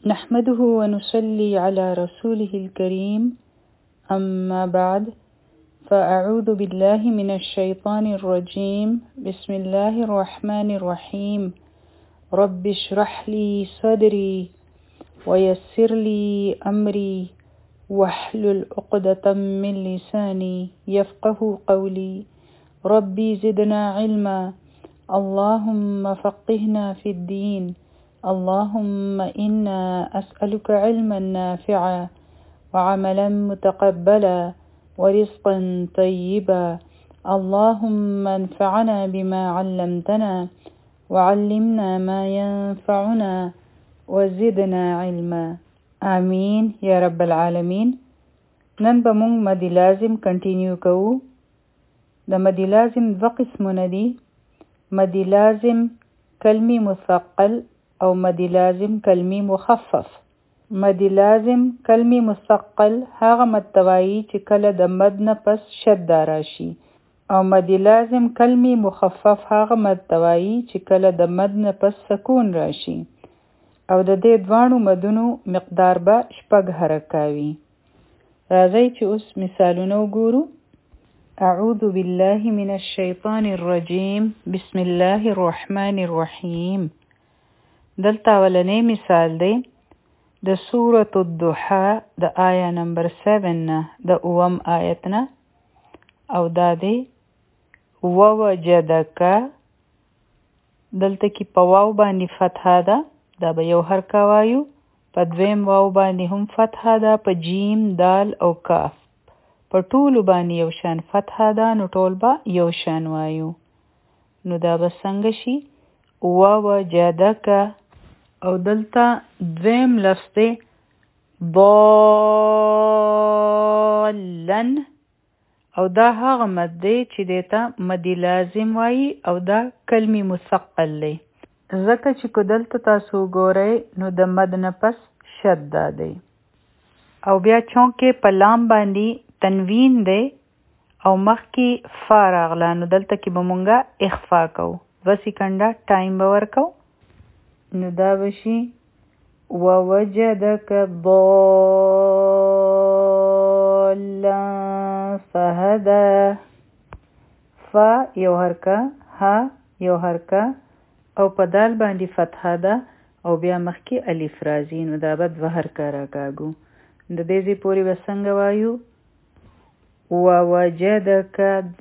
نحمده ونصلي على رسوله الكريم أما بعد فأعوذ بالله من الشيطان الرجيم بسم الله الرحمن الرحيم رب اشرح لي صدري ويسر لي أمري واحلل عقدة من لساني يفقه قولي ربي زدنا علما اللهم فقهنا في الدين اللهم إنا أسألك علما نافعا وعملا متقبلا ورزقا طيبا اللهم انفعنا بما علمتنا وعلمنا ما ينفعنا وزدنا علما آمين یا رب العالمین. نن به مونږ مدی لازم کنټینیو کوو. د مدی لازم دوه قسمونه دي، مدی لازم کلمی مثقل او مدی لازم کلمی مخفف. مدی لازم کلمی مثقل هغه مد توایی چې کله د مد نه پس شد راشي، او مدی لازم کلمی مخفف هغه مد توایی چې کله د مد نه پس سکون راشي، او د دې دوانو مدونو مقدار به شپږ حرکاوي. راځئ چې اوس مثالونه وګورو. اعوذ بالله من الشیطان الرجیم بسم الله الرحمن الرحیم. دلته اولنی مثال دی د سورة الضحى د آیه نمبر 7 نه د اوم آیت نه، او دا دی ووجدک. دلته کې په واو باندې فتحه ده، دا به یو حرکه وایو. په دویم واو باندې هم فتحه ده، په جیم دال او کاف په ټولو باندې یو شان فتحه ده، نو ټول به یو شان وایو. نو دا به څنګه شي؟ ووجدک. او دلته دویم لفظ دی ضالن، او دا هغه مد دی چې دیتا مدی لازم وایي، او دا کلمی مثقل دی. ځکه چې که دلته تاسو ګورئ نو د مد نه پس شد دی، او بیا چونکې په لام باندې تنوین دی او مخکې فا راغله، نو دلته کې به مونږه اخفا کوو. 2 سکنډه ټایم به ورکو. نو دا بشي ووجدک ضالا فهدا. فا یو حرکه، ها یو حرکه، او په دال باندې فتحه ده، او بیا مخکې الف راځي، نو دا به 2 حرکه راکاږو. د دې ځای پورې به څنګه وایو؟ ووجدک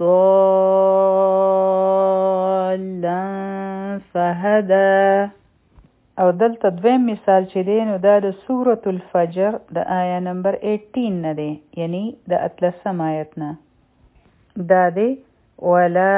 ضالا فهدا. او دلته دویم مثال چې دی نو دا د سورة الفجر د آیه نمبر 18 نه دی، یعنی د 13 آیت نه. دا دی ولا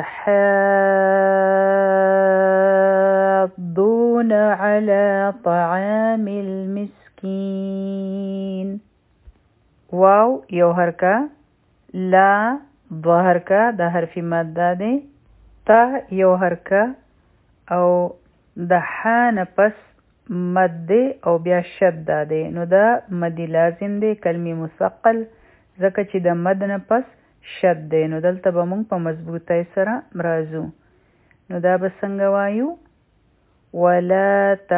تحاضون على طعام المسكين. واو یو حرکه، لا 2 حرکه، دا حرفی ماده دی، تا یو حرکه، او د ح نه پس مد دی او بیا شد دی. نو دا مدی لازم دی کلمی مثقل، ځکه چې د مد نه پس شد دی. نو دلته به مونږ په مضبوطی سره راځو. نو دا به څنګه وایو؟ ولا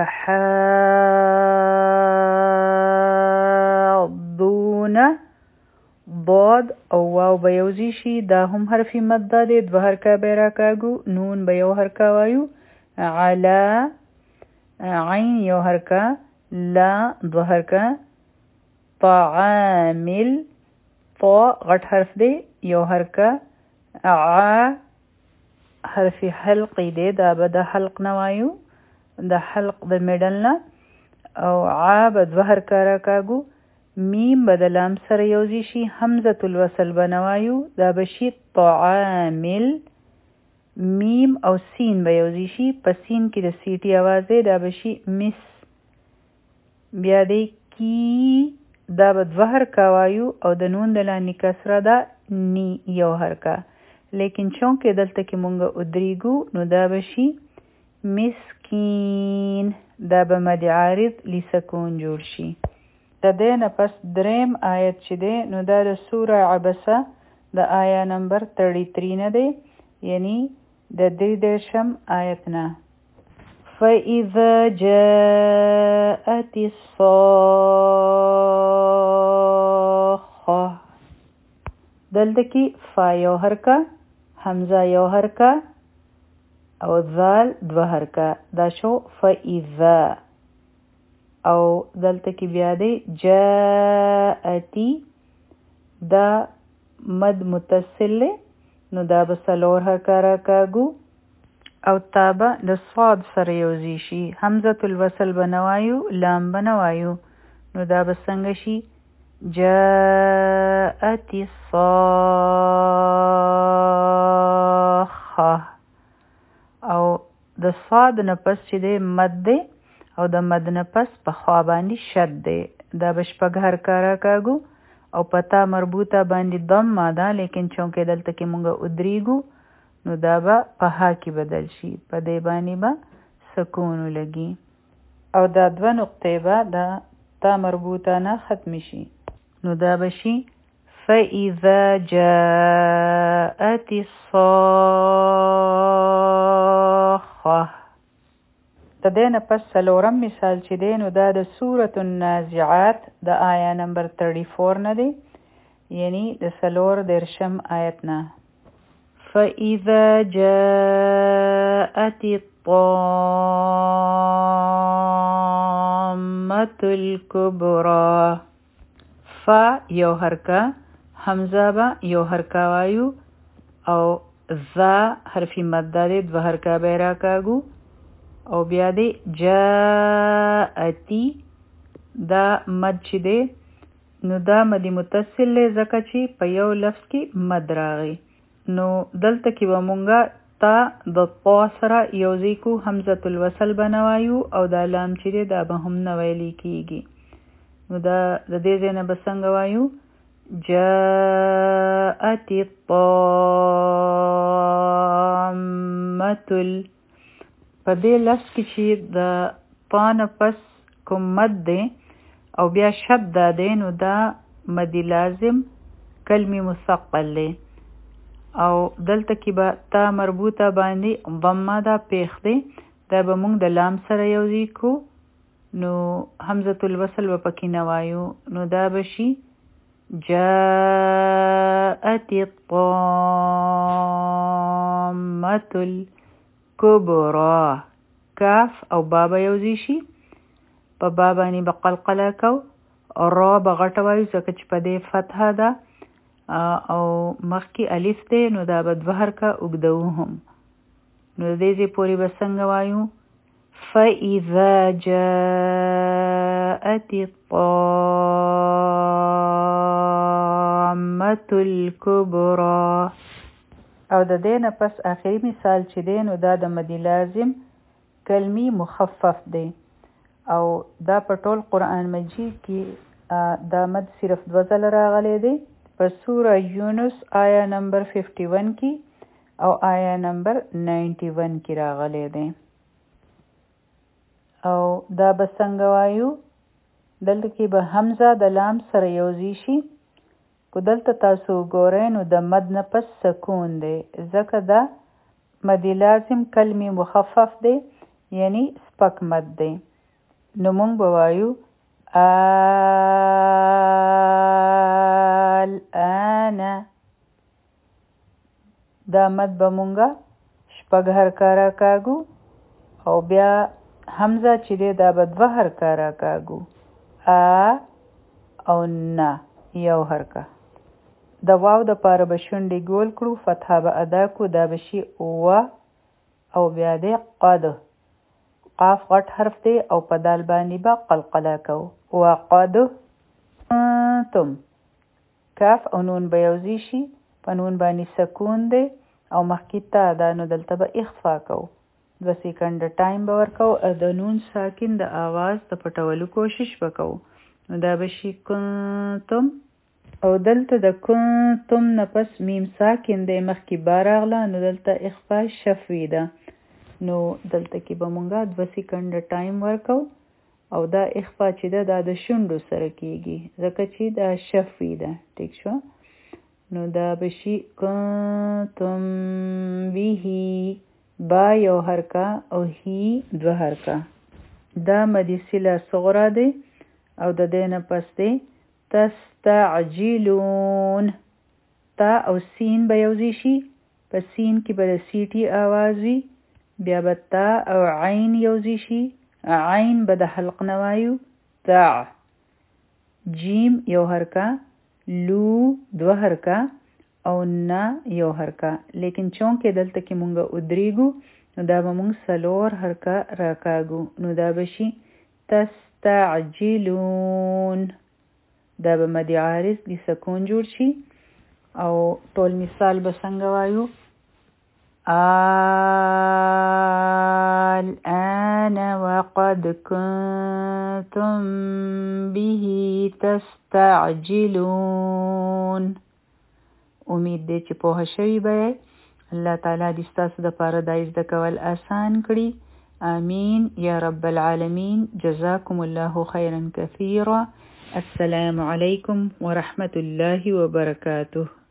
تحاضون. ضاد او واو به یوځای شي، دا هم حرفی مد دی، 2 حرکه به راکاږو. نون به یو حرکه وایو. علا عین یو حرکه، لا 2 حرکه، طعامل طا غټ حرف دی یو حرکه، ع حرف حلق دی، دا به د حلق نه وایو، د حلق د میډل نه، او ع به 2 حرکه راکاږو. میم به د لام سره یوځای شي، حمزة الوصل به نه وایو، دا به شي طعامل. میم او سین به یوځای شي، په سین کې د سیټي اواز دی، دا به شي مس. بیا دی کی، دا به 2 حرکه وایو، او د نون د لاندې کسره ده نی یو حرکه. لیکن چونکې دلته کې مونږه ادریګو، نو دا به شي مسکین. دا به مد عارض لسکون جوړ شي. د دې نه پس دریم آیت چې دی نو دا د سوره عبسه د آیه نمبر 33 نه دی، یعنی د 33 آیت نه. فإذا جاءت الصاخة دلته کې فا یو حرکه حمزه یو حرکه او ذال دوه حرکه دا شو فإذا او دلته کې بیا دی جاءتی دا مد متصل نو دا به څلور حرکه راکاږو او تابه د صاد سره یوځای شي حمزه الوصل به نه وایو لام به نه وایو نو دا به څنګه شي جاءت الصاخة او د صاد نه پس چې دی مد دی او د مد نه پس په خوا باندې شد دی دا به شپږ حرکه راکاږو او پتا مربوطه باندې ضمه ده لیکن چونکې دلته کې مونږ ادریږو نو دا به په ها کې بدل شي په دې باندې به سکون لګي او دا دوه نقطې به دا تا مربوطه نه ختم شي نو دا به شي فإذا جاءت الصاخة د دې نه پس څلورم مثال چې دی نو دا د سورة النازعات د آیه نمبر 34 نه دی یعنی د څلور دېرشم آیت نه فإذا جاءت الطامة الكبرى فا یو حرکه حمزه با یو حرکه وایو او ذا حرفی مد دی دوه حرکه به راکاږو او بیا دی جاءتی دا مد چې دی نو دا مد متصل دی ځکه چې په یو لفظ کې مد راغی نو دلته کې به مونږه تا د طا سره یوځای کو حمزه الوصل به نه وایو او دا لام چې دی دا به هم نه ویلی کېږي نو دا د دې ځای نه به څنګه وایو جاءت الطامة په دې لفظ کې چې د طا نه پس کوم مد دی او بیا شد دی نو دا مد لازم کلمی مثقل دی او دلته کې به تا مربوطه باندې ضمه دا پیښ دی دا به مونږ د لام سره یوځای کو نو حمزه الوصل به پکې نه وایو نو دا به شي جاءت الطامة الكبرى کاف او با به یوځای شي په با باندې به قلقله کو را به غټه وایو ځکه چې په دې فتحه ده او مخکې الف دی نو دا به دوه حرکه اوږدو هم نو د دې ځای پورې به څنګه وایو فإذا جاءت الطامة الكبرى او د دې نه پس آخري مثال چې دی نو دا د مد لازم کلمی مخفف دی او دا په ټول قرآن مجید کې دا مد صرف دوه ځله راغلی دی په سوره یونس آیه نمبر 51 کې او آیه نمبر 91 کې راغلی دی او دا به څنګه وایو دلته کې به حمزه د لام سره یوځای شي کو دلته تاسو وګورئ نو د مد نه پس سکون دی ځکه دا مد لازم کلمی مخفف دی یعنی سپک مد دی نو مونږ به وایو الآن دا مد به مونږه شپږ حرکه راکاږو او بیا حمزه چې دی دا به دوه حرکه راکاږو او نه یو حرکه د واو د پاره به شونډې ګول کړو فتحه به ادا کړو دا به شي و او بیا دی قد قاف غټ حرف دی او په دال باندې به قلقله کوو وقد تم کاف او نون به یوځای شي په نون باندې سکون دی او مخکې تا دا نو دلته به اخفا کوو 2 سیکنډ ټایم به ورکوو د نون ساکن د آواز د پټولو کوشش وکوو نو دا به شي کنتم او دلته د کنتم نه پس میم ساکن دی مخکې با راغله نو دلته اخفا شفوي ده نو دلته کې به مونږه 2 سیکنډ ټایم ورکو او دا اخفا چې ده دا د شونډو سره کیږي ځکه چې دا شفوي ده ټیک شو نو دا به شي کنتم به با یو حرکه او هی دو حرکه. دا مدی صله صغرا دی او د دې نه پس دی تستعجلون. تا او سین به یوځای شي، په سین کې به د سیټي آواز وي، بیا به تا او عین یوځای شي، عین به د حلق نه وایو تع. جیم یو حرکه، لو دو حرکه او نه یو حرکه. لیکن چونکې دلته کې مونږ ادریږو نو دا به مونږ څلور حرکه راکاږو، نو دا به شي تستعجلون. دا به مد عارض د سکون جوړ شي او ټول مثال به څنګه وایو الآن وقد كنتم به تستعجلون. امید دی چې پوه شوي به الله تعالی دې ستاسو دپاره دا زده کول آسان کړي. آمین یا رب العالمین. جزاکم الله خیرا کثیرا. السلام علیکم ورحمة الله وبرکاته.